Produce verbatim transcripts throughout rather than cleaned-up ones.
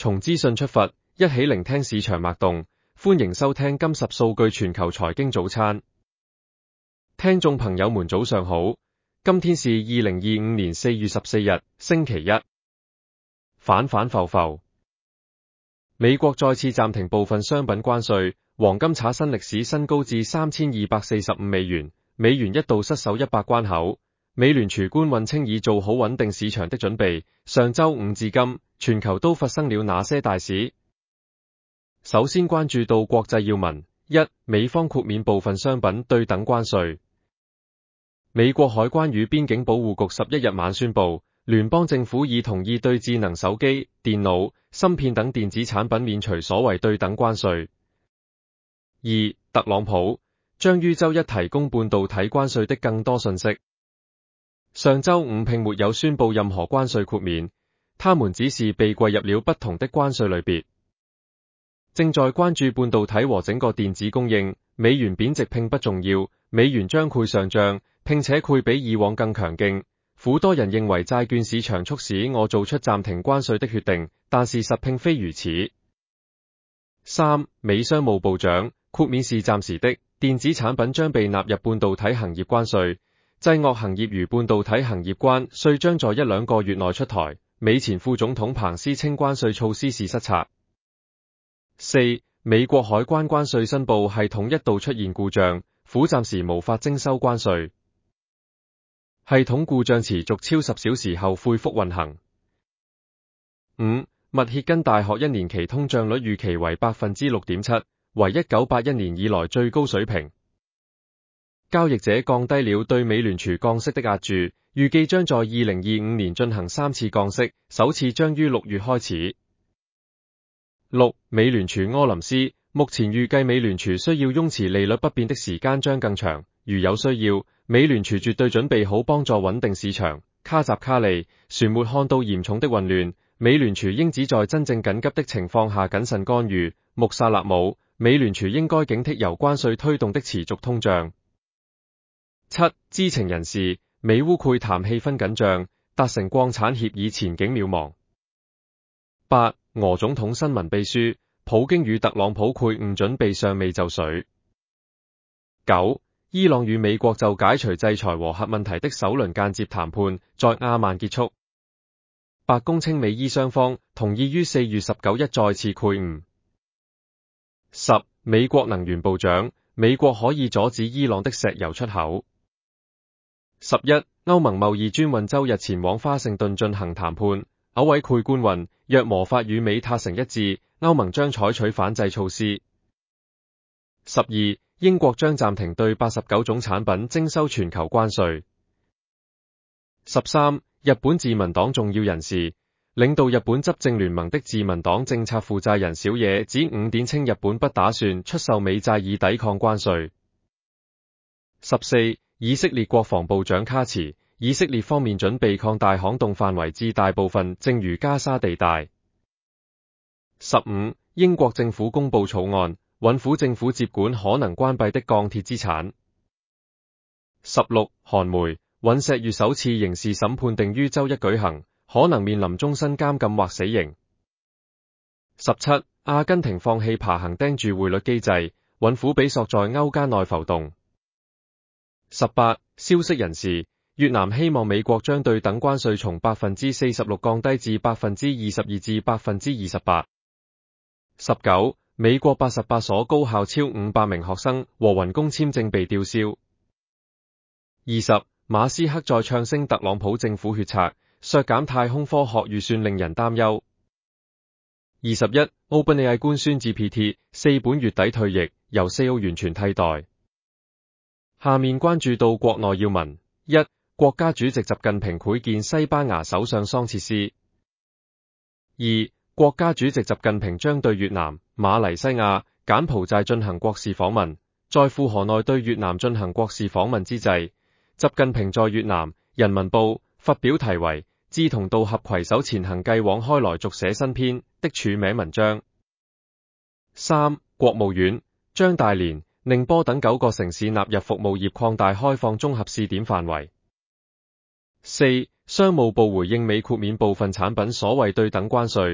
從資訊出發，一起聆聽市場脈動。歡迎收聽今十數據全球財經早餐。聽眾朋友們早上好，今天是二零二五年四月十四日，星期一。反反复复，美國再次暫停部分商品關稅，黃金刷新歷史新高至三千二百四十五美元，美元一度失守一百關口。美聯儲官員稱已做好穩定市場的準備。上周五至今，全球都發生了哪些大事？首先關注到國際要聞：一、美方豁免部分商品對等關稅。美國海關與邊境保護局十一日晚宣布，聯邦政府已同意對智能手機、電腦、芯片等電子產品免除所謂對等關稅。二、特朗普將於周一提供半導體關稅的更多信息。上周五並沒有宣布任何關稅豁免，他們只是被歸入了不同的關稅類別。正在關注半導體和整個電子供應，美元貶值並不重要，美元將會上漲，並且會比以往更強勁。許多人認為債券市場促使我做出暫停關稅的決定，但事實並非如此。三、美商務部長豁免是暫時的，電子產品將被納入半導體行業關稅。製藥行業如半導體行業關稅將在一兩個月內出台。美前副總統彭斯稱關稅措施是失策。四、美國海關關稅申報系統一度出現故障，苦暫時無法徵收關稅。系統故障持續超十小時後恢復運行。五、密歇根大學一年期通脹率預期為百分之六點七，為一九八一年以來最高水平。交易者降低了對美聯儲降息的押注，預計將在二零二五年進行三次降息，首次將於六月開始。六、美聯儲柯林斯目前預計美聯儲需要擁持利率不變的時間將更長，如有需要，美聯儲絕對準備好幫助穩定市場。卡扎卡利船沒看到嚴重的混亂，美聯儲應只在真正緊急的情況下謹慎干預。穆薩勒姆美聯儲應該警惕由關稅推動的持續通脹。七、知情人士美烏會談氣氛緊張，達成礦產協議前景渺茫。八、俄總統新聞秘書普京與特朗普會晤準備尚未就緒。九、伊朗與美國就解除制裁和核問題的首輪間接談判在阿曼結束。白宮稱美伊雙方同意於四月十九日再次會晤。十、美國能源部長美國可以阻止伊朗的石油出口。十一、歐盟貿易專員周日前往華盛頓進行談判，歐委會官員若無法與美達成一致，歐盟將採取反制措施。十二、英國將暫停對八十九種產品徵收全球關稅。十三、日本自民黨重要人士領導日本執政聯盟的自民黨政策負責人小野子五點稱日本不打算出售美債以抵抗關稅。十四、以色列國防部長卡茨，以色列方面準備擴大巷洞範圍至大部分，正如加沙地帶。十五、英國政府公布草案，允許政府接管可能關閉的鋼鐵資產。十六、韓媒尹錫悅首次刑事審判定於周一舉行，可能面臨終身監禁或死刑。十七、阿根廷放棄爬行釘住匯率機制，允許比索在歐間內浮動。十八、消息人士越南希望美國將對等關稅從百分之四十六降低至百分之二十二至百分之二十八。十九、美國八十八所高校超五百名學生和員工簽證被吊銷。二十、馬斯克在唱聲特朗普政府決策，削減太空科學預算令人擔憂。二十一、OpenAI 官宣 G P T 四本月底退役，由 四 完全替代。下面關注到國內要聞：一、國家主席習近平會見西班牙首相桑切斯。二、國家主席習近平將對越南、馬來西亞、柬埔寨進行國事訪問。在赴河內對越南進行國事訪問之際，習近平在越南《人民報》發表題為《志同道合攜手前行繼往開來續寫新篇》的署名文章。三、國務院將大連、寧波等九個城市納入服務業擴大開放綜合試點範圍。四、商務部回應美豁免部分產品所謂對等關稅，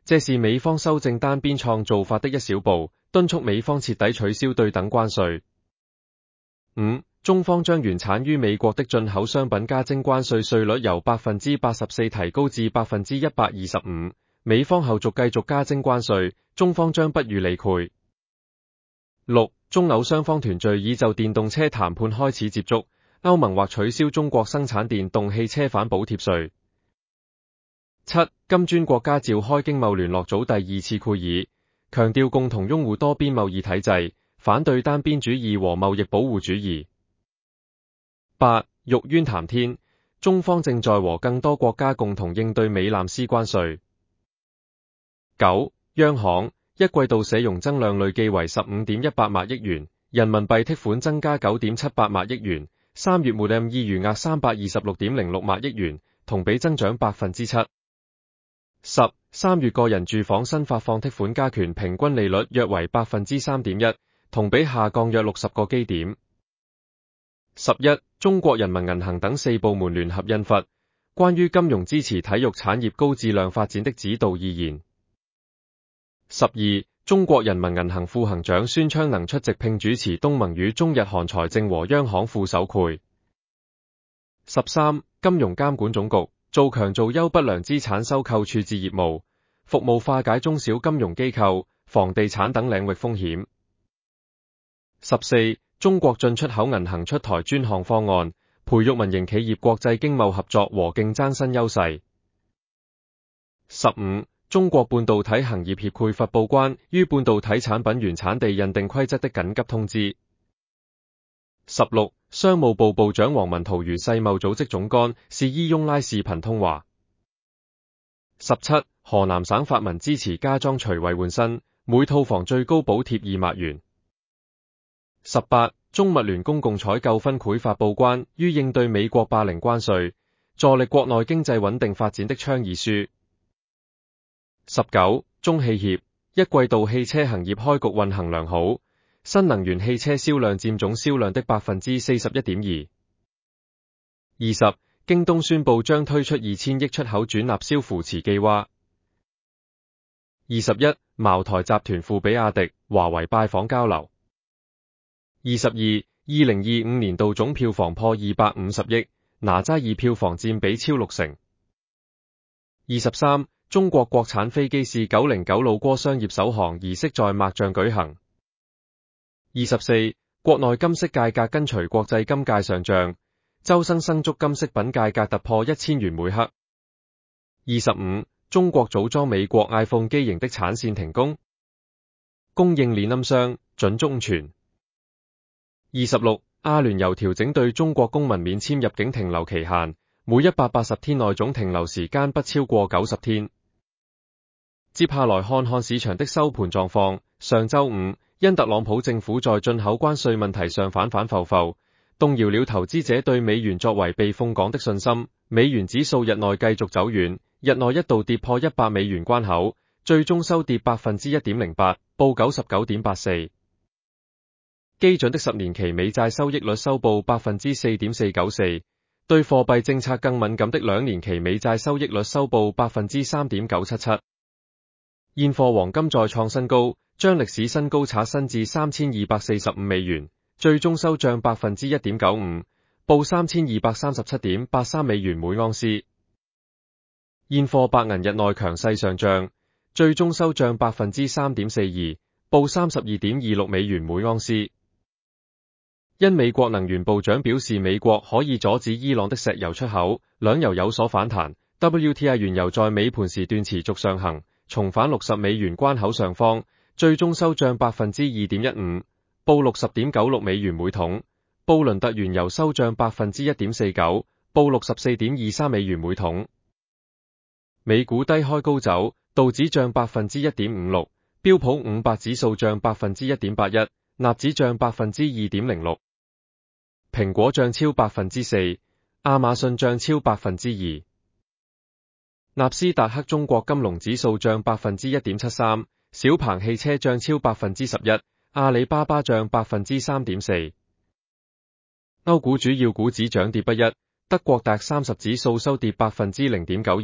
這是美方修正單邊創做法的一小步，敦促美方徹底取消對等關稅。五、中方將原產於美國的進口商品加徵關稅稅率由百分之八十四提高至百分之一百二十五，美方後續繼續加徵關稅，中方將不予理會。六、中歐雙方團聚已就電動車談判開始接觸，歐盟或取消中國生產電動汽車反補貼稅。七、金磚國家召開經貿聯絡組第二次會議，強調共同擁護多邊貿易體制，反對單邊主義和貿易保護主義。八、玉淵談天，中方正在和更多國家共同應對美南斯關稅。九、央行一季度社融增量累計為十五點一八萬億元，人民幣剔款增加九點七八萬億元，三月末 M E 餘額三百二十六點零六萬億元，同比增長百分之七。十、三月個人住房新發放剔款加權平均利率約為百分之三點一，同比下降約六十個基點。十一、中國人民銀行等四部門聯合印發關於金融支持體育產業高質量發展的指導意見。十二、中國人民銀行副行長孫昌能出席並主持東盟與中日韓財政和央行副手會。十三、金融監管總局做強做優不良資產收購處置業務，服務化解中小金融機構、房地產等領域風險。十四、中國進出口銀行出台專項方案，培育民營企業國際經貿合作和競爭新優勢。十五、中國半導體行業協會發布關於半導體產品原產地認定規則的緊急通知。十六、商務部部長王文濤與世貿組織總幹事伊翁拉視頻通話。十七、河南省發文支持加裝除惠換新，每套房最高補貼二萬元。十八、中物聯公共採購分會發布關於應對美國霸凌關稅，助力國內經濟穩定發展的倡議書。十九、中汽協一季度汽車行業開局運行良好，新能源汽車銷量佔總銷量的百分之四十一點二。二十、京東宣布將推出二千億出口轉納銷扶持計劃。二十一、茅台集團赴比亞迪、華為拜訪交流。二十二、二零二五年度總票房破二百五十億，哪吒二票房佔比超六成。二十三、中國國產飛機試九零九路過商業首航儀式在抹將舉行。二十四、國內金飾價格跟隨國際金價上漲，周生生竹金飾品價格突破一千元每克。二十五、中國組裝美國 iPhone 機型的產線停工，供應鏈暗傷，準中傳。二十六、阿聯酋調整對中國公民免簽入境停留期限，每一百八十天內總停留時間不超過九十天。接下來看看市場的收盤狀況。上周五，因特朗普政府在進口關稅問題上反反复复，動搖了投資者對美元作為避風港的信心。美元指數日內繼續走軟，日內一度跌破一百美元關口，最終收跌百分之一點零八，報九十九點八四。基準的十年期美債收益率收報百分之四點四九四，對貨幣政策更敏感的兩年期美債收益率收報百分之三點九七七。現貨黃金再創新高，將歷史新高刷新至三千二百四十五美元，最終收漲百分之一點九五，報三千二百三十七點八三美元每盎司。現貨白銀日內強勢上漲，最終收漲百分之三點四二，報三十二點二六美元每盎司。因美國能源部長表示美國可以阻止伊朗的石油出口，兩油有所反彈。W T I 原油在尾盤時段持續上行，重返六十美元關口上方，最終收漲百分之二點一五，報六十點九六美元每桶。布倫特原油收漲百分之一點四九，報六十四點二三美元每桶。美股低開高走，道指漲百分之一點五六，標普五百指數漲百分之一點八一，納指漲百分之二點零六。蘋果漲超百分之四，亞馬遜漲超百分之二。納斯達克中國金龍指數漲百分之一點七三，小鵬汽車漲超百分之十一，阿里巴巴漲百分之三點四。歐股主要股指漲跌不一，德國 D A X 三十指數收跌百分之零點九二，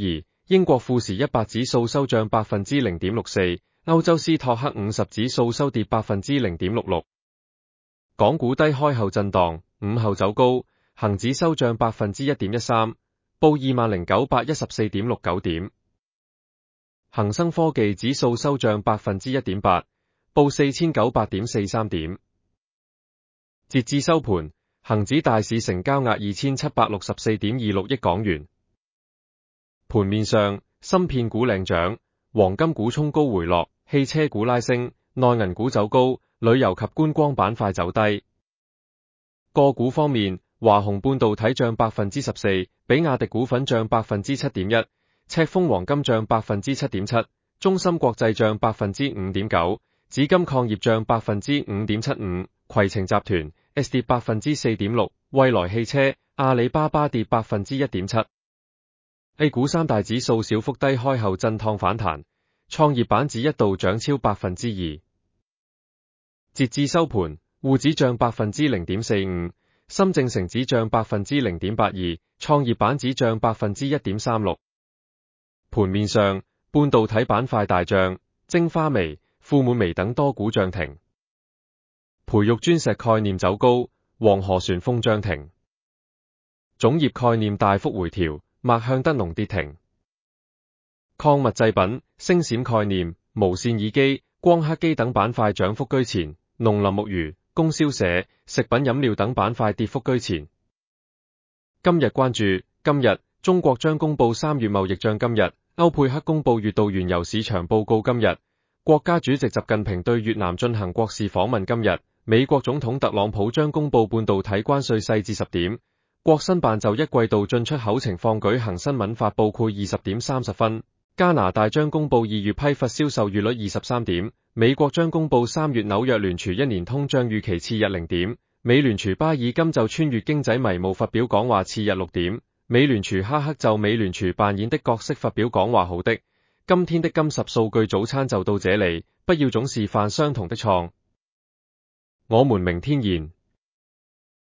英國富時一百指數收漲百分之零點六四，歐洲斯托克五十指數收跌百分之零點六六。港股低開後震盪，午後走高，恒指收漲百分之一點一三，報二萬零九百一十四點六九點。恒生科技指數收漲百分之一點八，報四千九百點四三點。截至收盤，恒指大市成交額二千七百六十四點二六億港元。盤面上，芯片股領漲，黃金股衝高回落，汽車股拉升，內銀股走高，旅遊及觀光板塊走低。個股方面，華虹半導體漲百分之十四，比亞迪股份漲百分之七點一，赤峰黃金漲百分之七點七，中芯國際漲百分之五點九，紫金礦業漲百分之五點七五，攜程集團 S 跌百分之四點六，蔚來汽車、阿里巴巴跌百分之一點七。A 股三大指數小幅低開後震盪反彈，創業板指一度漲超百分之二。截至收盤，滬指漲百分之零點四五，深證成指漲百分之零點八二，創業板指漲百分之一點三六。盤面上，半導體板塊大漲，晶花微、富滿微等多股漲停。培育專石概念走高，黃河旋風漲停。種業概念大幅回調，脈向德龍跌停。礦物製品、星閃概念、無線耳機、光刻機等板塊漲幅居前，農林牧漁、供銷社、食品飲料等板塊跌幅居前。今日關注，今日中國將公布三月貿易賬，今日歐佩克公布月度原油市場報告，今日國家主席習近平對越南進行國事訪問，今日美國總統特朗普將公布半導體關稅細節十點，國新辦就一季度進出口情況舉行新聞發佈會二十點三十分，加拿大將公布二月批發銷售月率二十三點，美國將公布三月紐約聯儲一年通脹預期次日零點，美聯儲巴爾金就穿越經濟迷霧發表講話次日六點，美聯儲哈克就美聯儲扮演的角色發表講話。好的，今天的金十數據早餐就到這裡，不要總是犯相同的錯。我們明天見。